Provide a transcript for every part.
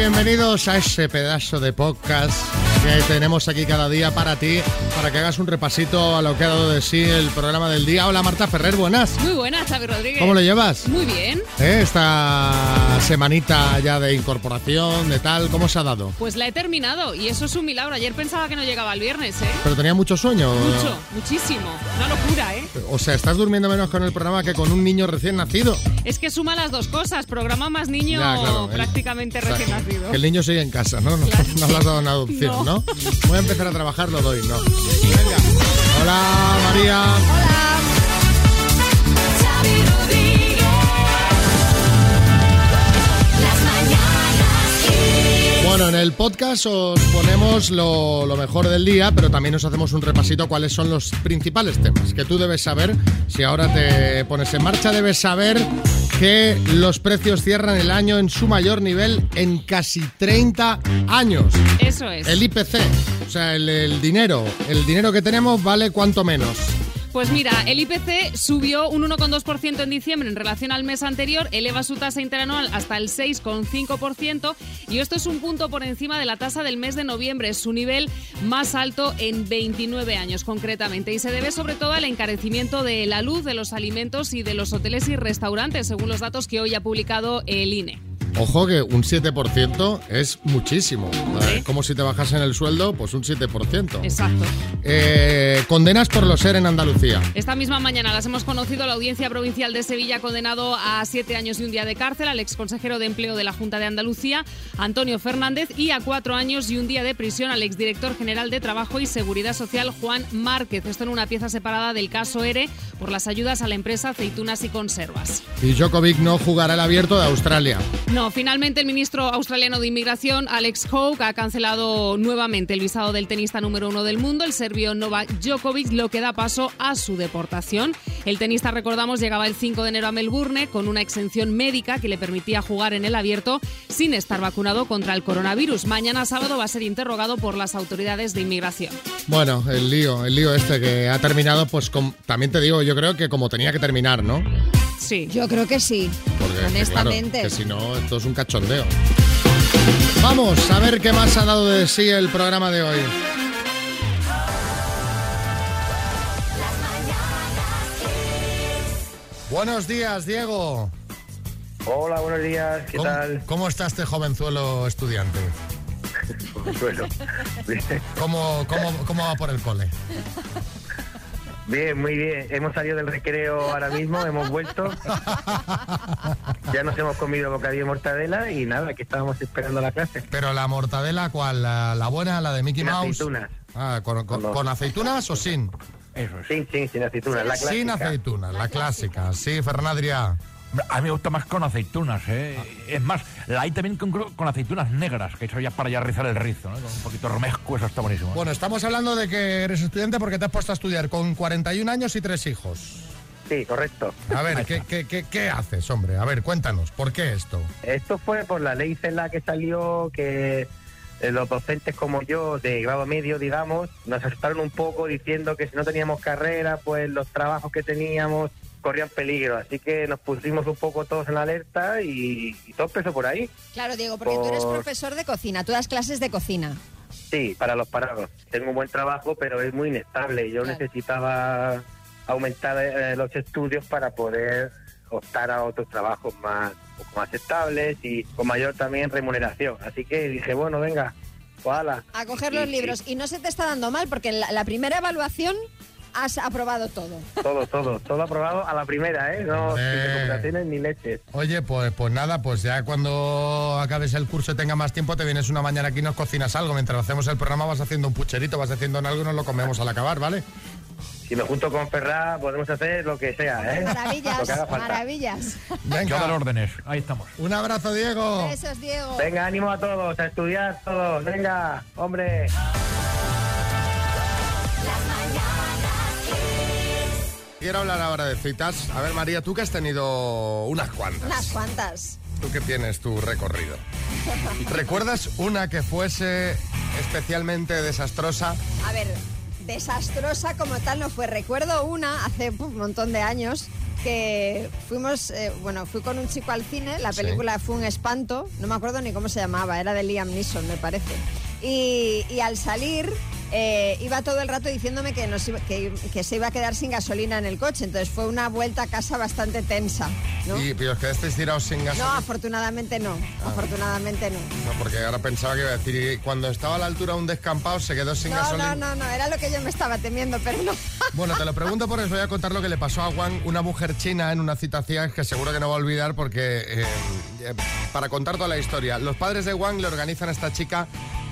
bienvenidos a ese pedazo de podcast que tenemos aquí cada día para ti, para que hagas un repasito a lo que ha dado de sí el programa del día. Hola Marta Ferrer, buenas. Muy buenas, Xavi Rodríguez. ¿Cómo lo llevas? Muy bien. Esta semanita ya de incorporación, de tal, ¿cómo se ha dado? Pues la he terminado y eso es un milagro. Ayer pensaba que no llegaba el viernes, ¿eh? ¿Pero tenía mucho sueño? Mucho, muchísimo. Una locura, ¿eh? O sea, ¿estás durmiendo menos con el programa que con un niño recién nacido? Es que suma las dos cosas, programa más niño Ya, claro, prácticamente recién nacido. Que el niño sigue en casa, ¿no? Claro. No lo has dado en adopción, ¿no? Voy a empezar a trabajar, lo doy, ¿no? Venga. Hola, María. Hola. Xavi Rodríguez. Las mañanas. Bueno, en el podcast os ponemos lo mejor del día, pero también os hacemos un repasito cuáles son los principales temas que tú debes saber. Si ahora te pones en marcha, debes saber que los precios cierran el año en su mayor nivel en casi 30 años. Eso es. El IPC, o sea, el dinero que tenemos vale cuánto menos. Pues mira, el IPC subió un 1,2% en diciembre en relación al mes anterior, eleva su tasa interanual hasta el 6,5% y esto es un punto por encima de la tasa del mes de noviembre, es su nivel más alto en 29 años concretamente y se debe sobre todo al encarecimiento de la luz, de los alimentos y de los hoteles y restaurantes, según los datos que hoy ha publicado el INE. Ojo que un 7% es muchísimo. ¿Sí? Como si te bajasen el sueldo, pues un 7%. Exacto. Condenas por los ERE en Andalucía. Esta misma mañana las hemos conocido. La Audiencia Provincial de Sevilla ha condenado a 7 años y un día de cárcel al exconsejero de Empleo de la Junta de Andalucía, Antonio Fernández, y a 4 años y un día de prisión al exdirector general de Trabajo y Seguridad Social, Juan Márquez. Esto en una pieza separada del caso ERE por las ayudas a la empresa Aceitunas y Conservas. Y Djokovic no jugará el Abierto de Australia. No, finalmente el ministro australiano de Inmigración, Alex Hawke, ha cancelado nuevamente el visado del tenista número 1 del mundo, el serbio Novak Djokovic, lo que da paso a su deportación. El tenista, recordamos, llegaba el 5 de enero a Melbourne con una exención médica que le permitía jugar en el Abierto sin estar vacunado contra el coronavirus. Mañana sábado va a ser interrogado por las autoridades de inmigración. Bueno, el lío este que ha terminado, pues también te digo, yo creo que como tenía que terminar, ¿no? Sí. Yo creo que sí, Porque honestamente. claro, que si no, esto es un cachondeo. Vamos a ver qué más ha dado de sí el programa de hoy. Buenos días, Diego. Hola, buenos días, ¿qué tal? ¿Cómo está este jovenzuelo estudiante? Consuelo. ¿Cómo va por el cole? Bien, muy bien. Hemos salido del recreo ahora mismo, hemos vuelto. Ya nos hemos comido bocadillo de mortadela y nada, aquí estábamos esperando la clase. Pero la mortadela, ¿cuál? ¿La buena, la de Mickey Sin Mouse? aceitunas. Ah, ¿con aceitunas o sin? Eso es. Sin aceitunas, la clásica. Sin aceitunas, la clásica. Sí, Fernandria. A mí me gusta más con aceitunas, ¿eh? Es más, la hay también con aceitunas negras, que eso ya para ya rizar el rizo, ¿no? Con un poquito de romesco, eso está buenísimo. Bueno, estamos hablando de que eres estudiante porque te has puesto a estudiar con 41 años y 3 hijos. Sí, correcto. A ver, ¿qué haces, hombre? A ver, cuéntanos, ¿por qué esto? Esto fue por la ley CELA que salió, que los docentes como yo, de grado medio, digamos, nos asustaron un poco diciendo que si no teníamos carrera, pues los trabajos que teníamos corrían peligro, así que nos pusimos un poco todos en alerta y todo empezó por ahí. Claro, Diego, porque tú eres profesor de cocina, tú das clases de cocina. Sí, para los parados. Tengo un buen trabajo, pero es muy inestable. Yo necesitaba aumentar los estudios para poder optar a otros trabajos más estables y con mayor también remuneración. Así que dije, bueno, venga, ojalá. A coger los libros. Y no se te está dando mal, porque en la primera evaluación has aprobado todo. Todo aprobado a la primera, ¿eh? No, sin recuperaciones ni leches. Oye, pues nada, pues ya cuando acabes el curso y tenga más tiempo, te vienes una mañana aquí y nos cocinas algo. Mientras hacemos el programa vas haciendo un pucherito, vas haciendo algo y nos lo comemos al acabar, ¿vale? Si me junto con Ferraz, podemos hacer lo que sea, ¿eh? Maravillas, Lo que haga falta. maravillas. Venga. Yo dar órdenes, ahí estamos. Un abrazo, Diego. Besos, Diego. Venga, ánimo a todos, a estudiar todos. Venga, hombre. Quiero hablar ahora de citas. A ver, María, tú que has tenido unas cuantas. Unas cuantas. Tú que tienes tu recorrido. ¿Recuerdas una que fuese especialmente desastrosa? A ver, desastrosa como tal no fue. Recuerdo una hace un montón de años que fuimos, fui con un chico al cine, la película fue un espanto, no me acuerdo ni cómo se llamaba, era de Liam Neeson, me parece. Y al salir iba todo el rato diciéndome que se iba a quedar sin gasolina en el coche, entonces fue una vuelta a casa bastante tensa, ¿no? ¿Pero os quedasteis tirados sin gasolina? No, afortunadamente no, afortunadamente no. No, porque ahora pensaba que iba a decir, y cuando estaba a la altura de un descampado se quedó sin gasolina. No, era lo que yo me estaba temiendo, pero no. Bueno, te lo pregunto porque os voy a contar lo que le pasó a Wang, una mujer china, en una cita ciega que seguro que no va a olvidar porque, para contar toda la historia, los padres de Wang le organizan a esta chica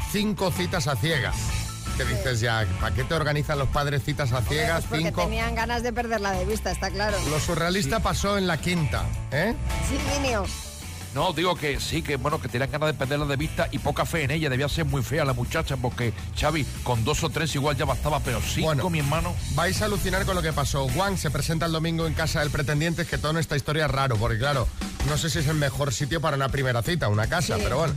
5 citas a ciegas. ¿Qué dices ya? ¿Para qué te organizan los padres citas a ciegas? Pues porque 5. tenían ganas de perderla de vista, está claro. Lo surrealista pasó en la 5ª, ¿eh? Sí, Minio. No, digo que sí, que tenían ganas de perderla de vista y poca fe en ella. Debía ser muy fea la muchacha porque, Xavi, con 2 o 3 igual ya bastaba, pero 5, mi hermano. Vais a alucinar con lo que pasó. Wang se presenta el domingo en casa del pretendiente, es que toda esta historia es raro, porque claro, no sé si es el mejor sitio para una primera cita, una casa, sí. Pero bueno.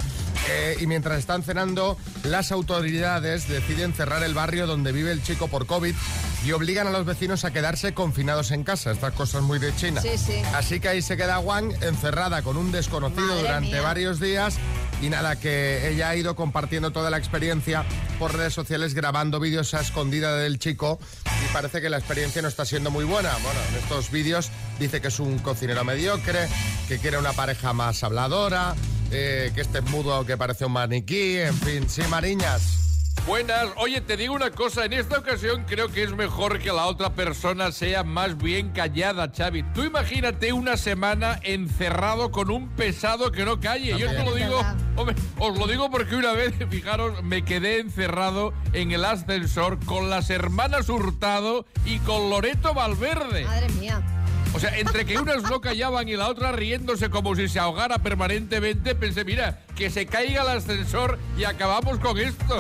Y mientras están cenando, las autoridades deciden cerrar el barrio donde vive el chico por COVID y obligan a los vecinos a quedarse confinados en casa. Estas cosas muy de China. Sí. Así que ahí se queda Wang encerrada con un desconocido Madre durante mía. varios días. Y nada, que ella ha ido compartiendo toda la experiencia por redes sociales, grabando vídeos a escondida del chico, y parece que la experiencia no está siendo muy buena. Bueno, en estos vídeos dice que es un cocinero mediocre, que quiere una pareja más habladora, que este es mudo, que parece un maniquí, en fin, sí, Mariñas. Buenas, oye, te digo una cosa, en esta ocasión creo que es mejor que la otra persona sea más bien callada, Xavi. Tú imagínate una semana encerrado con un pesado que no calle. También. Yo te lo digo, ¿Verdad? hombre, os lo digo porque una vez, fijaros, me quedé encerrado en el ascensor con las hermanas Hurtado y con Loreto Valverde. Madre mía. O sea, entre que unas no callaban y la otra riéndose como si se ahogara permanentemente, pensé, mira, que se caiga el ascensor y acabamos con esto.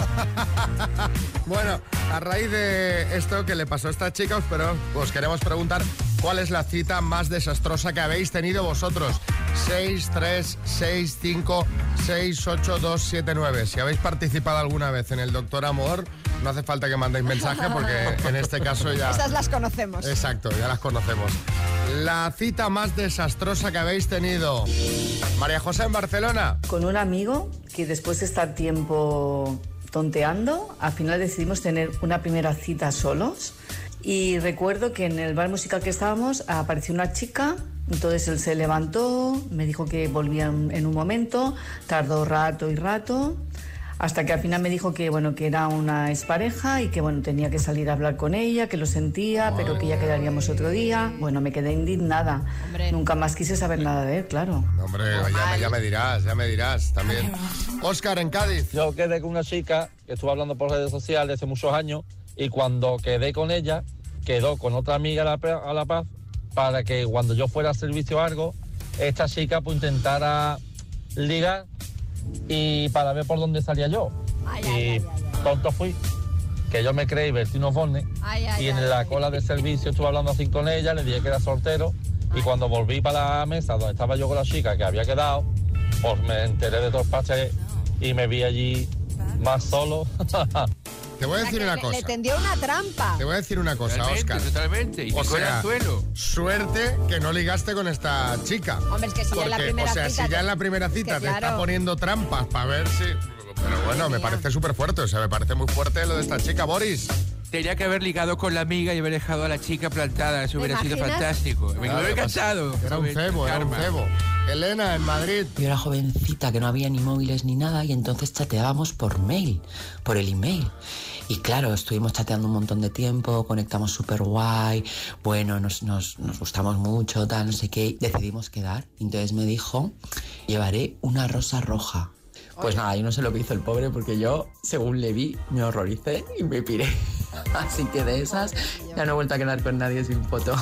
Bueno, a raíz de esto que le pasó a esta chica, os queremos preguntar cuál es la cita más desastrosa que habéis tenido vosotros. 636568279. Si habéis participado alguna vez en el Doctor Amor, no hace falta que mandéis mensaje porque en este caso ya... Esas las conocemos. Exacto, ya las conocemos. La cita más desastrosa que habéis tenido. María José, en Barcelona. Con un amigo que después de estar tiempo tonteando, al final decidimos tener una primera cita solos. Y recuerdo que en el bar musical que estábamos apareció una chica, entonces él se levantó, me dijo que volvía en un momento, tardó rato y rato, hasta que al final me dijo que que era una expareja y que tenía que salir a hablar con ella, que lo sentía, pero que ya quedaríamos otro día. Bueno, me quedé indignada. Hombre. Nunca más quise saber nada de él, claro. Hombre, ya me dirás también. Óscar, en Cádiz. Yo quedé con una chica que estuve hablando por redes sociales hace muchos años y cuando quedé con ella, quedó con otra amiga a la paz para que cuando yo fuera a servicio o algo, esta chica intentara ligar y para ver por dónde salía yo. Tonto fui, que yo me creí Bertino Borne y en la cola de servicio estuve hablando así con ella, le dije que era soltero y cuando volví para la mesa donde estaba yo con la chica que había quedado, pues me enteré de dos paches y me vi allí más solo. Te voy a decir una cosa. Le tendió una trampa. Te voy a decir una cosa, Óscar. Totalmente. Y O picó en sea, el suelo. suerte que no ligaste con esta chica. Hombre, es que si ya en la primera cita si ya en la primera cita que te está claro. poniendo trampas para ver si... Pero bueno, me parece súper fuerte, me parece muy fuerte lo de esta chica, Boris. Tenía que haber ligado con la amiga y haber dejado a la chica plantada, eso hubiera sido imaginas? fantástico. Me Claro, hubiera encantado. Era un cebo, Karma. Elena, en Madrid. Yo era jovencita, que no había ni móviles ni nada, y entonces chateábamos por mail, por el email. Y claro, estuvimos chateando un montón de tiempo, conectamos súper guay, nos gustamos mucho, tal, no sé qué. Decidimos quedar. Entonces me dijo, llevaré una rosa roja. Pues nada, yo no sé lo que hizo el pobre, porque yo, según le vi, me horroricé y me piré. Así que de esas, ya no he vuelto a quedar con nadie sin foto.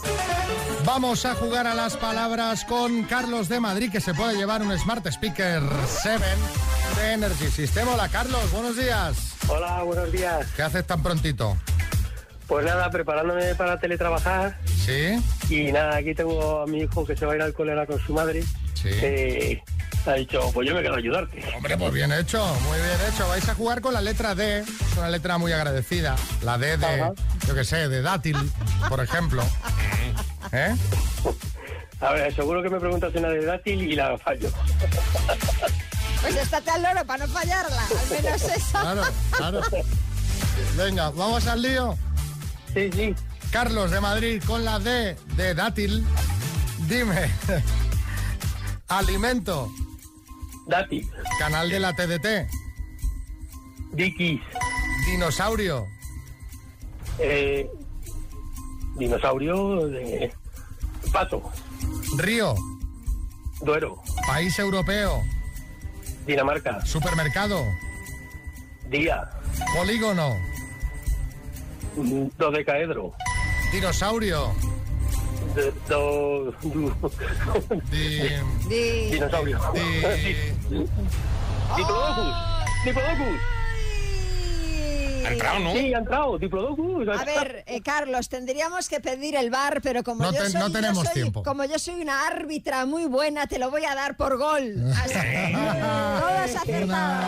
Vamos a jugar a las palabras con Carlos de Madrid, que se puede llevar un Smart Speaker 7 de Energy System. Hola, Carlos, buenos días. Hola, buenos días. ¿Qué haces tan prontito? Pues nada, preparándome para teletrabajar. ¿Sí? Y nada, aquí tengo a mi hijo que se va a ir al cole ahora con su madre. Sí. Ha dicho, pues yo me quedo a ayudarte. Hombre, pues bien hecho, muy bien hecho. Vais a jugar con la letra D, es una letra muy agradecida. La D de, Ajá. yo qué sé, de dátil, por ejemplo. ¿Eh? A ver, seguro que me preguntas una de dátil y la fallo. Pues estate al loro para no fallarla, al menos eso. Claro. Venga, ¿vamos al lío? Sí. Carlos de Madrid con la D de dátil. Dime. Alimento. Dátil. Canal de la TDT. Dikis. Dinosaurio. Dinosaurio de Pato. Río. Duero. País europeo. Dinamarca. Supermercado. Día. Polígono. Dodecaedro. Dinosaurio. Dinosaurio. Diplodocus. ¿Ha entrado, no? Sí, ha entrado, Diplodocus. A ver, Carlos, tendríamos que pedir el VAR, pero como no tenemos tiempo. Como yo soy una árbitra muy buena, te lo voy a dar por gol. Así que todos acertados.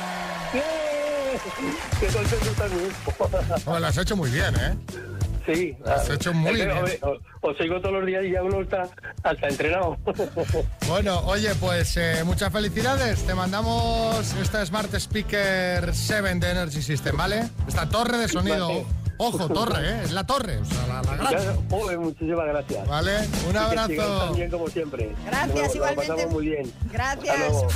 Qué contento estás, Lo has hecho muy bien, ¿eh? Sí. Lo has hecho muy bien. Os sigo todos los días y ya uno está hasta entrenado. Bueno, oye, pues muchas felicidades. Te mandamos esta Smart Speaker 7 de Energy System, ¿vale? Esta torre de sonido. Vale. Ojo, torre, ¿eh? Es la torre, o sea, la gran. Joder, muchísimas gracias. Vale, un abrazo. Que sigáis tan bien como siempre. Gracias, igualmente. Lo pasamos muy bien. Gracias. Hasta luego.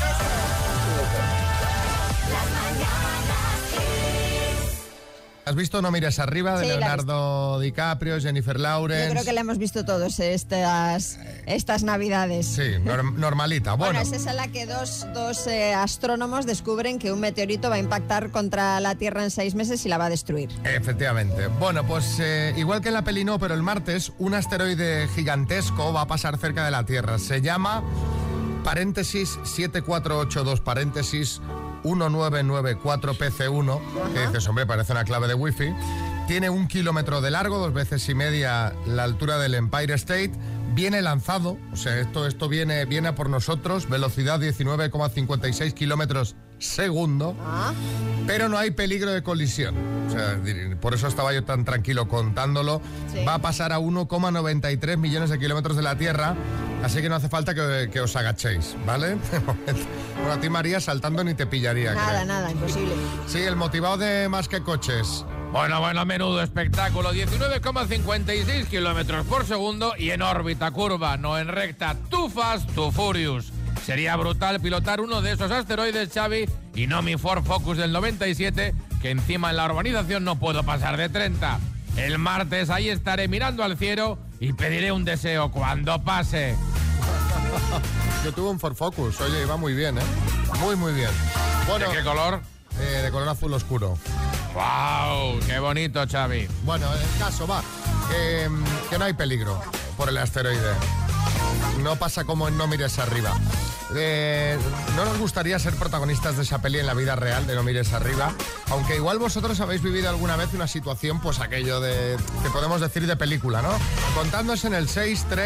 ¿Has visto No mires arriba de Sí, Leonardo DiCaprio, Jennifer Lawrence? Yo creo que la hemos visto todos estas navidades. Sí, normalita. Bueno, Es esa la que dos astrónomos descubren que un meteorito va a impactar contra la Tierra en 6 meses y la va a destruir. Efectivamente. Bueno, pues igual que en la peli no, pero el martes, un asteroide gigantesco va a pasar cerca de la Tierra. Se llama paréntesis 7482 paréntesis 1994 PC1, que dices, hombre, parece una clave de wifi. Tiene 1 kilómetro de largo, 2 veces y media la altura del Empire State. Viene lanzado, o sea, esto viene a por nosotros, velocidad 19,56 kilómetros segundo, pero no hay peligro de colisión. O sea, por eso estaba yo tan tranquilo contándolo. Sí. Va a pasar a 1,93 millones de kilómetros de la Tierra, así que no hace falta que os agachéis, ¿vale? Bueno, a ti, María, saltando ni te pillaría. Nada, imposible. Sí, el motivado de Más que Coches. Bueno, menudo espectáculo. 19,56 kilómetros por segundo y en órbita curva, no en recta. Too fast, too furious. Sería brutal pilotar uno de esos asteroides, Xavi, y no mi Ford Focus del 97, que encima en la urbanización no puedo pasar de 30. El martes ahí estaré mirando al cielo y pediré un deseo cuando pase. Yo tuve un Ford Focus, oye, iba muy bien, ¿eh? Muy bien. Bueno, ¿de qué color? De color azul oscuro. ¡Wow! ¡Qué bonito, Xavi! Bueno, el caso va, que no hay peligro por el asteroide. No pasa como en No mires arriba. No nos gustaría ser protagonistas de esa peli en la vida real, de No mires arriba, aunque igual vosotros habéis vivido alguna vez una situación, pues aquello de, que podemos decir de película, ¿no? Contándonos en el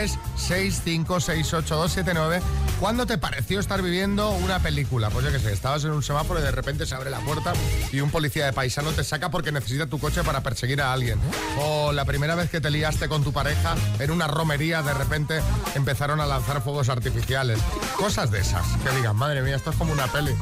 636568279, ¿cuándo te pareció estar viviendo una película? Pues yo qué sé, estabas en un semáforo y de repente se abre la puerta y un policía de paisano te saca porque necesita tu coche para perseguir a alguien. O la primera vez que te liaste con tu pareja en una romería, de repente empezaron a lanzar fuegos artificiales. Cosas de esas, que digan, madre mía, esto es como una peli.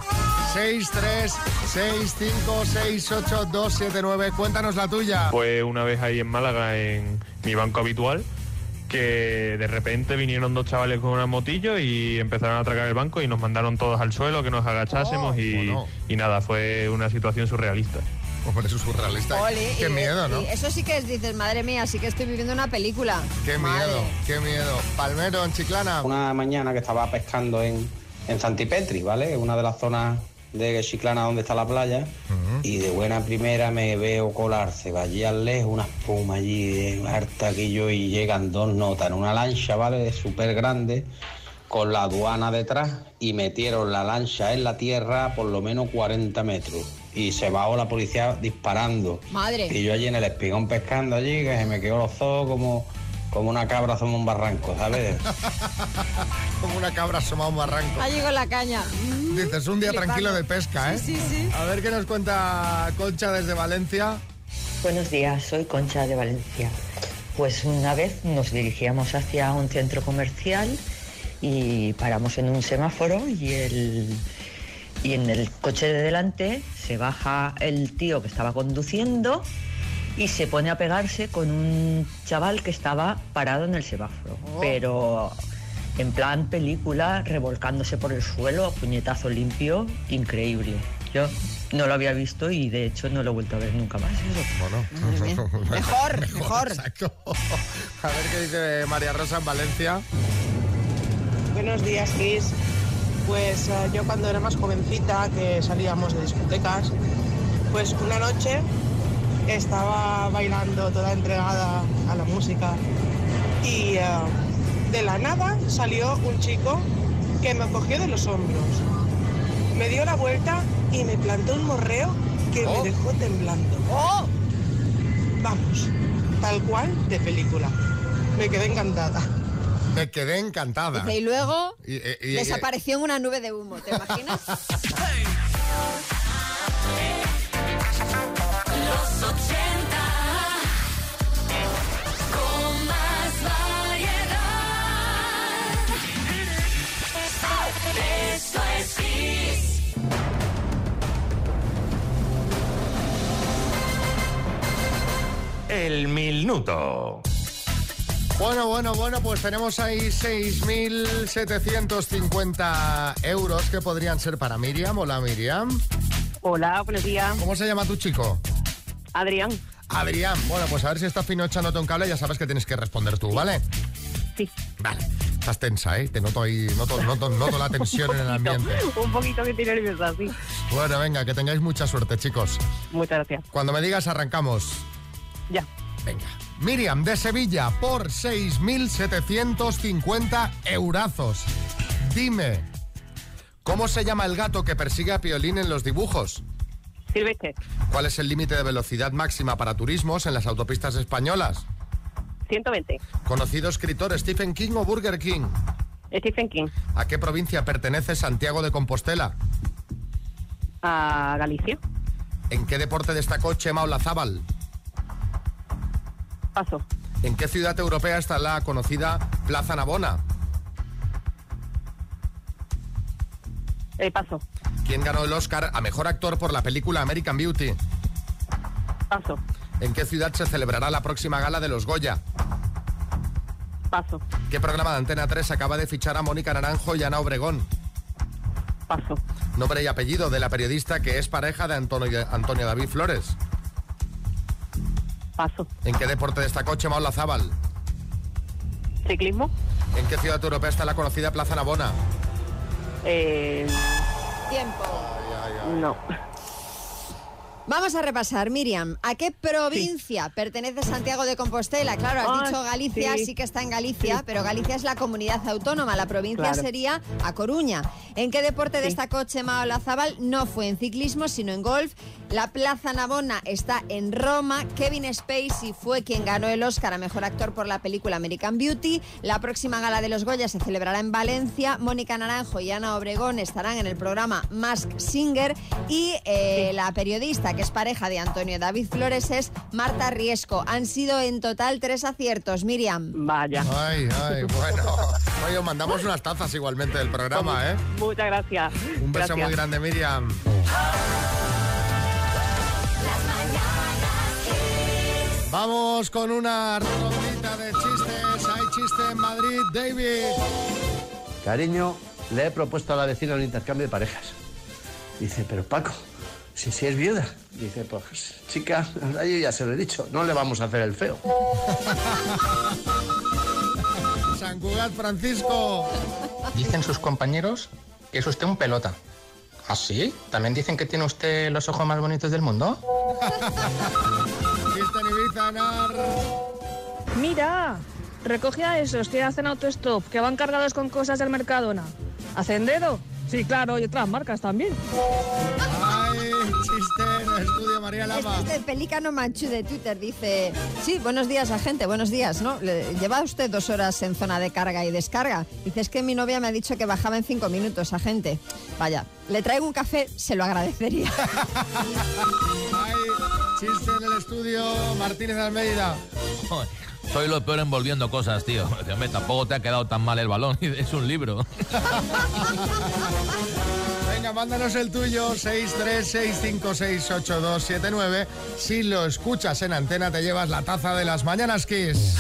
636568279, cuéntanos la tuya. Pues una vez ahí en Málaga, en mi banco habitual, que de repente vinieron 2 chavales con una motillo y empezaron a atracar el banco y nos mandaron todos al suelo, que nos agachásemos y nada, fue una situación surrealista. Hombre, eso es surrealista. Oli, qué miedo, ¿no? Eso sí que dices, madre mía, sí que estoy viviendo una película. Qué miedo. Palmero, en Chiclana. Una mañana que estaba pescando en Santipetri, ¿vale? Una de las zonas de Chiclana donde está la playa. Y de buena primera me veo colarse, allí al lejos, una espuma allí, harta que yo, y llegan 2 notas en una lancha, ¿vale? Súper grande, con la aduana detrás, y metieron la lancha en la tierra por lo menos 40 metros. Y se bajó la policía disparando. Madre. Y yo allí en el espigón pescando allí, que se me quedó los ojos como una cabra asoma un barranco, ¿sabes? Como una cabra asoma un barranco. Allí con la caña. Dices, un día tranquilo de pesca, ¿eh? Sí. A ver qué nos cuenta Concha desde Valencia. Buenos días, soy Concha de Valencia. Pues una vez nos dirigíamos hacia un centro comercial y paramos en un semáforo y en el coche de delante se baja el tío que estaba conduciendo y se pone a pegarse con un chaval que estaba parado en el semáforo. Pero en plan película, revolcándose por el suelo, a puñetazo limpio, increíble. Yo no lo había visto y de hecho no lo he vuelto a ver nunca más. Bueno, mejor. Exacto. A ver qué dice María Rosa en Valencia. Buenos días, Chris. Pues yo cuando era más jovencita, que salíamos de discotecas, pues una noche estaba bailando toda entregada a la música y de la nada salió un chico que me cogió de los hombros, me dio la vuelta y me plantó un morreo que me dejó temblando. Vamos, tal cual de película. Me quedé encantada. Me quedé encantada. Dice, y luego desapareció en una nube de humo, ¿te imaginas? Los 80 con más variedad. Esto es Kiss. El minuto. Bueno, pues tenemos ahí 6.750 euros que podrían ser para Miriam. Hola, Miriam. Hola, buenos días. ¿Cómo se llama tu chico? Adrián. Adrián. Bueno, pues a ver si estás fino echándote un cable, ya sabes que tienes que responder tú, ¿vale? Sí. Vale. Estás tensa, ¿eh? Te noto ahí, noto la tensión en el ambiente. Un poquito que estoy nerviosa, sí. Bueno, venga, que tengáis mucha suerte, chicos. Muchas gracias. Cuando me digas, arrancamos. Ya. Venga. Miriam, de Sevilla, por 6.750 eurazos. Dime, ¿cómo se llama el gato que persigue a Piolín en los dibujos? Silvestre. ¿Cuál es el límite de velocidad máxima para turismos en las autopistas españolas? 120. ¿Conocido escritor Stephen King o Burger King? Stephen King. ¿A qué provincia pertenece Santiago de Compostela? A Galicia. ¿En qué deporte destacó Chema Olazábal? Paso. ¿En qué ciudad europea está la conocida Plaza Navona? Paso. ¿Quién ganó el Oscar a Mejor Actor por la película American Beauty? Paso. ¿En qué ciudad se celebrará la próxima gala de los Goya? Paso. ¿Qué programa de Antena 3 acaba de fichar a Mónica Naranjo y Ana Obregón? Paso. Nombre y apellido de la periodista que es pareja de Antonio David Flores. Paso. ¿En qué deporte destacó Chema Olazábal? Ciclismo. ¿En qué ciudad europea está la conocida Plaza Navona? Tiempo. No. Vamos a repasar, Miriam. ¿A qué provincia pertenece Santiago de Compostela? Claro, has dicho Galicia, sí que está en Galicia, pero Galicia es la comunidad autónoma. La provincia sería A Coruña. ¿En qué deporte destacó Chema Olazábal? No fue en ciclismo, sino en golf. La Plaza Navona está en Roma. Kevin Spacey fue quien ganó el Oscar a Mejor Actor por la película American Beauty. La próxima gala de los Goya se celebrará en Valencia. Mónica Naranjo y Ana Obregón estarán en el programa Masked Singer. Y la periodista que es pareja de Antonio David Flores es Marta Riesco. Han sido en total 3 aciertos, Miriam. Vaya. Ay, bueno. Oye, os mandamos unas tazas igualmente del programa, ¿eh? Muchas gracias. Un beso muy grande, Miriam. Vamos con una rondita de chistes. Hay chiste en Madrid, David. Cariño, le he propuesto a la vecina un intercambio de parejas. Dice, pero Paco, si es viuda. Dice, pues chica, yo ya se lo he dicho, no le vamos a hacer el feo. San Cugat, Francisco. Dicen sus compañeros que es usted un pelota. ¿Ah, sí? ¿También dicen que tiene usted los ojos más bonitos del mundo? Chiste en Ibiza, Nar. Mira, recogía esos que hacen autostop, que van cargados con cosas del Mercadona. ¿Hacen dedo? Sí, claro, y otras marcas también. Ay, chiste en el estudio, María Lama. Este es el Pelícano Manchú de Twitter. Dice, sí, buenos días, agente, buenos días, ¿no? ¿Lleva usted 2 horas en zona de carga y descarga? Dice, es que mi novia me ha dicho que bajaba en 5 minutos, agente. Vaya, le traigo un café, se lo agradecería. Ay, chiste en el estudio, Martínez Almeida. Soy lo peor envolviendo cosas, tío. Hombre, tampoco te ha quedado tan mal el balón, es un libro. Venga, mándanos el tuyo, 636568279. Si lo escuchas en antena, te llevas la taza de las Mañanas Kiss.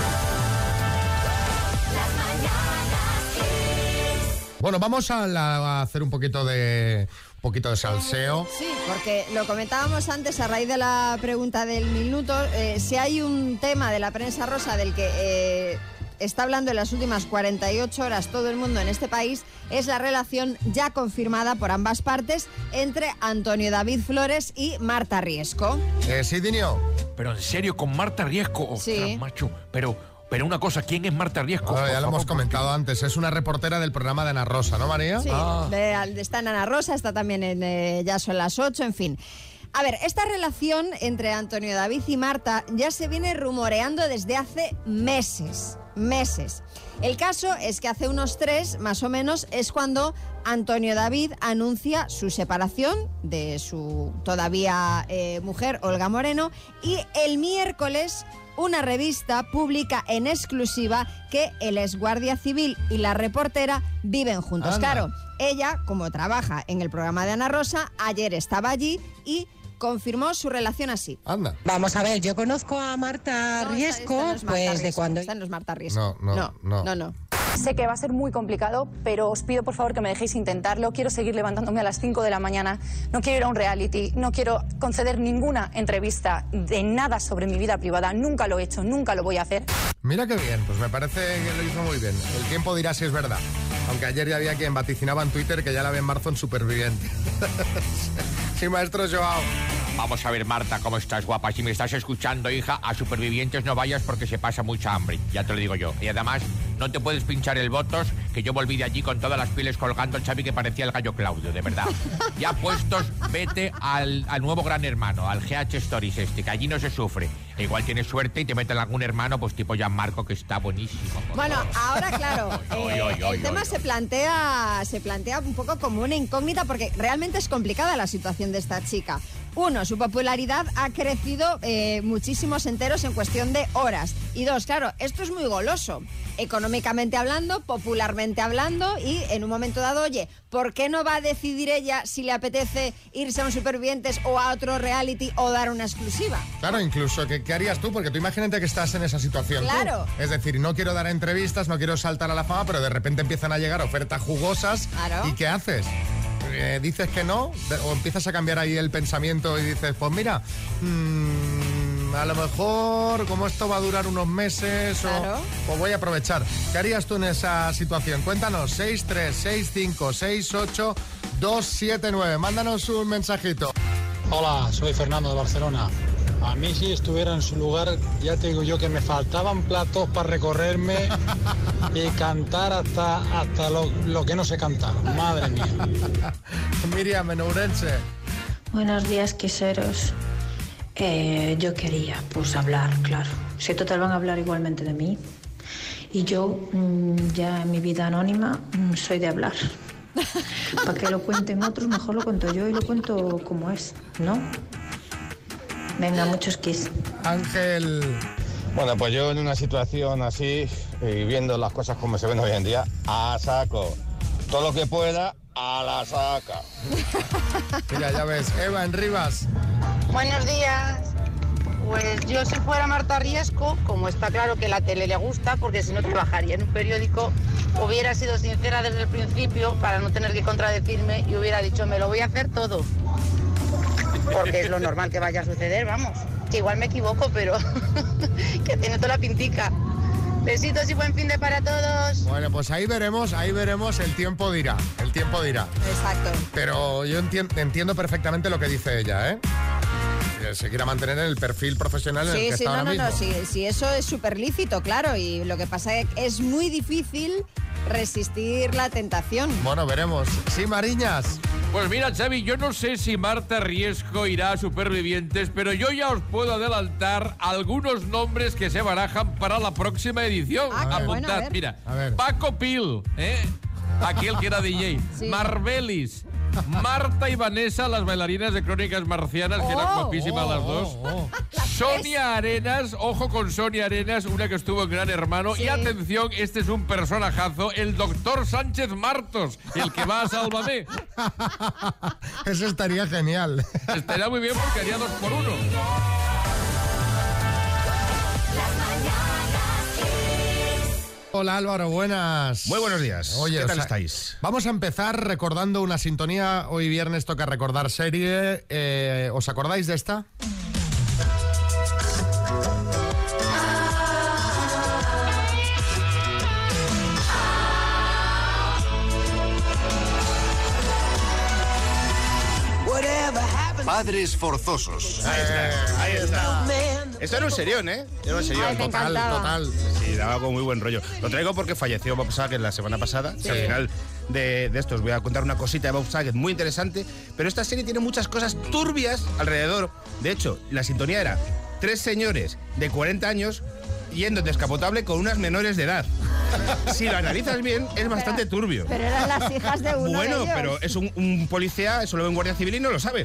Bueno, vamos a hacer un poquito de salseo. Sí, porque lo comentábamos antes a raíz de la pregunta del minuto. Si hay un tema de la prensa rosa del que está hablando en las últimas 48 horas todo el mundo en este país, es la relación ya confirmada por ambas partes entre Antonio David Flores y Marta Riesco. Sí, Dinio. Pero en serio, con Marta Riesco. Ostras, Sí. macho. Pero una cosa, ¿quién es Marta Riesco? Bueno, ya Por lo hemos favor, comentado antes, es una reportera del programa de Ana Rosa, ¿no, María? Sí, está en Ana Rosa, está también en Ya son las 8, en fin. A ver, esta relación entre Antonio David y Marta ya se viene rumoreando desde hace meses. El caso es que hace unos 3, más o menos, es cuando Antonio David anuncia su separación de su todavía mujer, Olga Moreno, y el miércoles una revista publica en exclusiva que el exguardia civil y la reportera viven juntos. Anda. Claro, ella, como trabaja en el programa de Ana Rosa, ayer estaba allí y confirmó su relación así. Anda. Vamos a ver, yo conozco a Marta Riesco, pues de cuando... Esta no es Marta Riesco. No. Sé que va a ser muy complicado, pero os pido por favor que me dejéis intentarlo. Quiero seguir levantándome a las 5 de la mañana. No quiero ir a un reality. No quiero conceder ninguna entrevista de nada sobre mi vida privada. Nunca lo he hecho, nunca lo voy a hacer. Mira qué bien, pues me parece que lo hizo muy bien. El tiempo dirá si es verdad. Aunque ayer ya había quien vaticinaba en Twitter que ya la ve en marzo en Superviviente. Sí, maestro Joao. Vamos a ver, Marta, ¿cómo estás, guapa? Si me estás escuchando, hija, a Supervivientes no vayas porque se pasa mucha hambre, ya te lo digo yo. Y además, no te puedes pinchar el botos, que yo volví de allí con todas las pieles colgando el Xavi que parecía el gallo Claudio, de verdad. Ya puestos, vete al nuevo Gran Hermano, al GH Stories que allí no se sufre. E igual tienes suerte y te meten algún hermano, pues tipo Gianmarco, que está buenísimo. Bueno, ahora claro, el tema se plantea un poco como una incógnita porque realmente es complicada la situación de esta chica. Uno, su popularidad ha crecido muchísimos enteros en cuestión de horas. Y dos, claro, esto es muy goloso. Económicamente hablando, popularmente hablando, y en un momento dado, oye, ¿por qué no va a decidir ella si le apetece irse a un Supervivientes o a otro reality o dar una exclusiva? Claro, incluso, ¿qué harías tú? Porque tú imagínate que estás en esa situación. Claro. Tú. Es decir, no quiero dar entrevistas, no quiero saltar a la fama, pero de repente empiezan a llegar ofertas jugosas. Claro. ¿Y qué haces? ¿Dices que no? ¿O empiezas a cambiar ahí el pensamiento y dices, pues mira, a lo mejor, como esto va a durar unos meses, claro, pues voy a aprovechar. ¿Qué harías tú en esa situación? Cuéntanos, 636568279. Mándanos un mensajito. Hola, soy Fernando de Barcelona. A mí si estuviera en su lugar, ya te digo yo que me faltaban platos para recorrerme y cantar hasta lo que no sé cantar. Madre mía. Miriam, en Ourense. Buenos días, quiseros. Yo quería, pues, hablar, claro. Si total van a hablar igualmente de mí. Y yo, ya en mi vida anónima, soy de hablar. Para que lo cuenten otros, mejor lo cuento yo y lo cuento como es, ¿no? Venga, muchos kiss. Ángel. Bueno, pues yo en una situación así, y viendo las cosas como se ven hoy en día, a saco. Todo lo que pueda, a la saca. Mira, ya ves. Eva, en Rivas. Buenos días. Pues yo si fuera Marta Riesco, como está claro que la tele le gusta, porque si no trabajaría en un periódico, hubiera sido sincera desde el principio para no tener que contradecirme y hubiera dicho, me lo voy a hacer todo. Porque es lo normal que vaya a suceder, vamos. Que igual me equivoco, pero que tiene toda la pintica. Besitos y buen fin de para todos. Bueno, pues ahí veremos, el tiempo dirá. Exacto. Pero yo entiendo perfectamente lo que dice ella, ¿eh? Que se quiera mantener en el perfil profesional en el que está ahora mismo. Sí, eso es súper lícito, claro, y lo que pasa es que es muy difícil resistir la tentación. Bueno, veremos. Sí, Mariñas. Pues mira, Xavi, yo no sé si Marta Riesco irá a Supervivientes, pero yo ya os puedo adelantar algunos nombres que se barajan para la próxima edición. Apuntad, bueno, mira. Paco Pil, aquel que era DJ. Sí. Marbelis, Marta y Vanessa, las bailarinas de Crónicas Marcianas, que eran guapísimas las dos. Sonia Arenas, ojo con Sonia Arenas, una que estuvo en Gran Hermano. Sí. Y atención, este es un personajazo, el doctor Sánchez Martos, el que va a Sálvame. Eso estaría genial. Estaría muy bien porque haría 2 por 1. Hola Álvaro, buenas. Muy buenos días. Oye, ¿Qué tal estáis? Vamos a empezar recordando una sintonía. Hoy viernes toca recordar serie. ¿Os acordáis de esta? Padres forzosos. Ahí está. Esto era un serión, ¿eh? Era un serión. Ay, me encantaba. Total. Sí, daba con muy buen rollo. Lo traigo porque falleció Bob Saget la semana pasada. Sí. Al final de esto os voy a contar una cosita de Bob Saget muy interesante. Pero esta serie tiene muchas cosas turbias alrededor. De hecho, la sintonía era 3 señores de 40 años yendo descapotable con unas menores de edad. Si lo analizas bien, es bastante turbio. Pero eran las hijas de uno Bueno, de ellos. pero es un policía, eso lo ve un guardia civil y no lo sabe.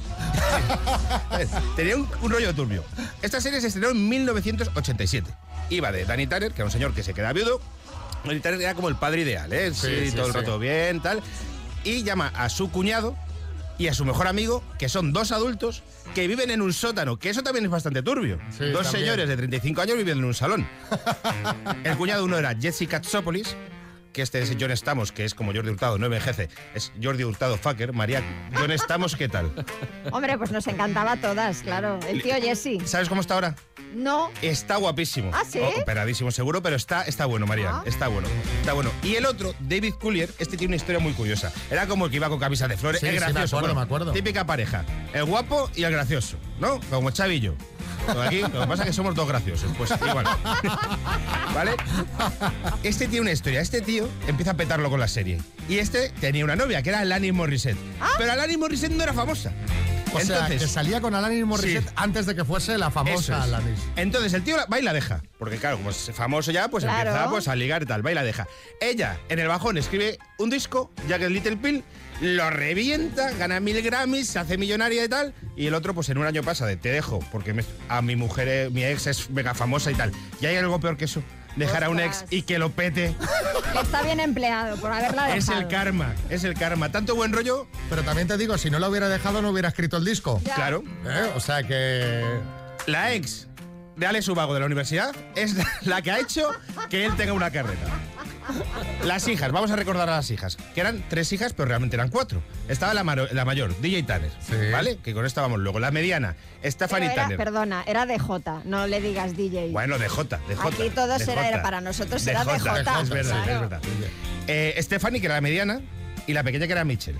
Tenía un rollo turbio. Esta serie se estrenó en 1987. Iba de Danny Tanner, que era un señor que se queda viudo. Danny Tanner era como el padre ideal, ¿eh? Sí, todo el rato bien, tal. Y llama a su cuñado y a su mejor amigo, que son 2 adultos que viven en un sótano, que eso también es bastante turbio. Sí, 2 también. señores de 35 años viviendo en un salón. El cuñado uno era Jesse Katsopoulos, que este es John Stamos, que es como Jordi Hurtado, no envejece. Es Jordi Hurtado fucker. María, John Stamos, ¿qué tal? Hombre, pues nos encantaba a todas, claro. El tío Jesse. ¿Sabes cómo está ahora? No. Está guapísimo. ¿Ah, sí? Operadísimo seguro, pero está bueno, María. Ah. Está bueno. Y el otro, David Collier, este tiene una historia muy curiosa. Era como el que iba con camisa de flores. Sí, es sí, gracioso. me acuerdo. Típica pareja. El guapo y el gracioso, ¿no? Como Xavi y yo. Aquí, lo que pasa es que somos 2 graciosos. Pues igual. ¿Vale? Este tiene una historia. Este tío empieza a petarlo con la serie. Y este tenía una novia, que era Alanis Morissette. Pero Alanis Morissette no era famosa. O sea, que salía con Alanis Morissette antes de que fuese la famosa Eso es. Alanis. Entonces el tío va y la deja. Porque claro, como es famoso ya, pues Claro. empieza pues, a ligar y tal. Va y la deja. Ella, en el bajón, escribe un disco, Jagged Little Pill, lo revienta, gana 1000 Grammys, se hace millonaria y tal. Y el otro, pues en un año pasa de te dejo, porque a mi mujer, mi ex es mega famosa y tal. ¿Y hay algo peor que eso? Dejar a un ex Ostras. y que lo pete. Que está bien empleado por haberla dejado. Es el karma, es el karma. Tanto buen rollo. Pero también te digo, si no lo hubiera dejado, no hubiera escrito el disco. Ya. Claro. O sea que... La ex de Alex Ubago de la universidad es la que ha hecho que él tenga una carrera. Las hijas, vamos a recordar a las hijas, que eran 3 hijas, pero realmente eran 4. Estaba la mayor, DJ Tanner, ¿vale? Que con esta vamos luego. La mediana, Stephanie Pero Tanner. perdona, era DJ, no le digas DJ. Bueno, DJ. Aquí todos era para nosotros era DJ. Es verdad, claro. es verdad. Stephanie, que era la mediana, y la pequeña, que era Michelle.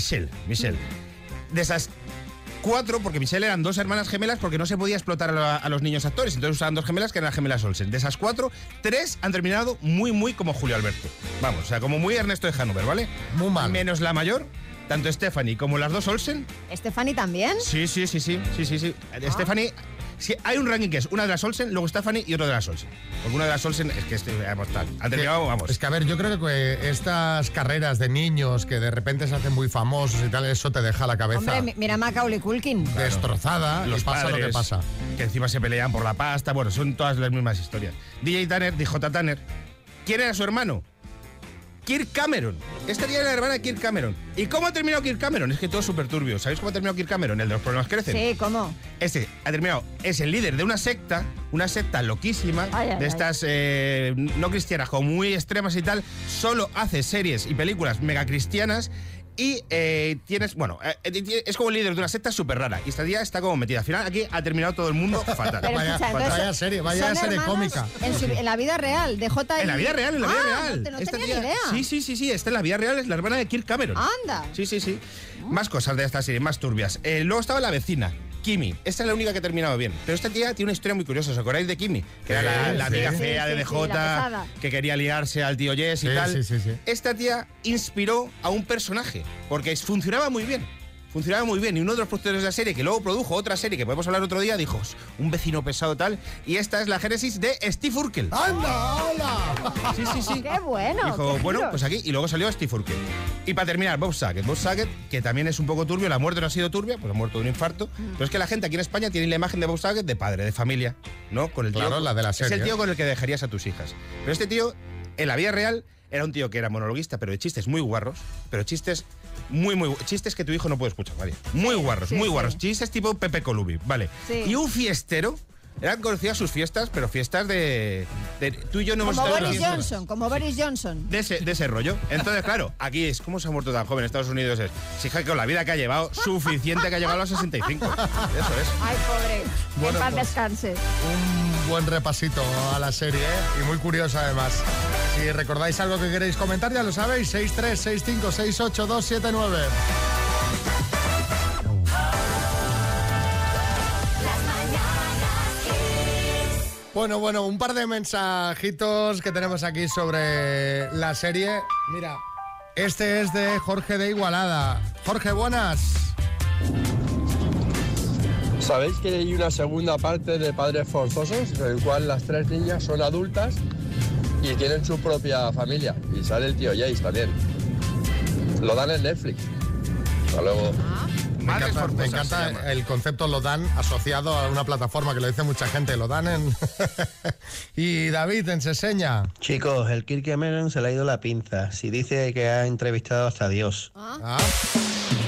De esas 4, porque Michelle eran 2 hermanas gemelas, porque no se podía explotar a los niños actores, entonces usaban 2 gemelas que eran las gemelas Olsen. De esas 4, 3 han terminado muy como Julio Alberto. Vamos, o sea, como muy Ernesto de Hannover, ¿vale? Muy mal. Menos la mayor, tanto Stephanie como las 2 Olsen. ¿Stephanie también? Sí. Stephanie, sí, hay un ranking que es una de las Olsen, luego Stephanie y otro de las Olsen. Porque una de las Olsen es que vamos, tal. Han terminado, vamos. Es que, a ver, yo creo que estas carreras de niños que de repente se hacen muy famosos y tal, eso te deja la cabeza Hombre, mira Macaulay Culkin. destrozada. Los y pasa padres, lo que pasa. que encima se pelean por la pasta, bueno, son todas las mismas historias. DJ Tanner. ¿Quién era su hermano? Kirk Cameron. Esta tía era la hermana de Kirk Cameron. ¿Y cómo ha terminado Kirk Cameron? Es que todo es súper turbio. ¿Sabéis cómo ha terminado Kirk Cameron? El de los problemas crecen. Sí, ¿cómo? Este ha terminado, es el líder de una secta loquísima, de estas no cristianas, como muy extremas y tal. Solo hace series y películas mega cristianas. Y es como el líder de una secta súper rara. Y esta tía está como metida. Al final aquí ha terminado todo el mundo fatal. Pero escucha, entonces, vaya ¿son serie hermanos cómica. En la vida real, DJ y... En la vida real. No Esta tenía ni idea. Sí, esta en la vida real es la hermana de Kirk Cameron. Anda. Sí. Más cosas de esta serie, más turbias. Luego estaba la vecina, Kimi. Esta es la única que ha terminado bien. Pero esta tía tiene una historia muy curiosa. ¿Os acordáis de Kimi? Que era la amiga fea de DJ, que quería ligarse al tío Jess y tal. Sí. Esta tía inspiró a un personaje, porque funcionaba muy bien. funcionaba muy bien. Y uno de los productores de la serie, que luego produjo otra serie que podemos hablar otro día, dijo, un vecino pesado tal. Y esta es la génesis de Steve Urkel. ¡Anda, hola! Sí. ¡Qué bueno! Dijo, qué bueno, giros. pues aquí. Y luego salió Steve Urkel. Y para terminar, Bob Saget. Bob Saget, que también es un poco turbio. La muerte no ha sido turbia, pues ha muerto de un infarto. Pero es que la gente aquí en España tiene la imagen de Bob Saget de padre, de familia, ¿no? Con el tío, Claro, la de la serie. Es el tío con el que dejarías a tus hijas. Pero este tío, en la vida real, era un tío que era monologuista, pero de chistes muy guarros. Pero chistes chistes que tu hijo no puede escuchar, ¿vale? Muy guarros, muy guarros. Chistes tipo Pepe Colubi, ¿vale? Sí. Y un fiestero. Eran conocidas sus fiestas, pero fiestas de tú y yo no hemos Como estado en Boris las Johnson, como Boris Johnson. de ese rollo. Entonces, claro, aquí es, ¿cómo se ha muerto tan joven en Estados Unidos? Es, si es que con la vida que ha llevado, suficiente que ha llegado a los 65. Eso es. Ay, pobre. Bueno, en paz pues, descanse. Un buen repasito a la serie, ¿eh? Y muy curioso además. Si recordáis algo que queréis comentar, ya lo sabéis, 636568279. Bueno, un par de mensajitos que tenemos aquí sobre la serie. Mira, este es de Jorge de Igualada. Jorge, buenas. ¿Sabéis que hay una segunda parte de Padres Forzosos, en el cual las 3 niñas son adultas y tienen su propia familia? Y sale el tío Jace también. Lo dan en Netflix. Hasta luego. Me encanta el concepto lo dan asociado a una plataforma que lo dice mucha gente, lo dan en... Y David, en Seseña. Chicos, el Kirk Cameron se le ha ido la pinza. Si dice que ha entrevistado hasta Dios. Ah.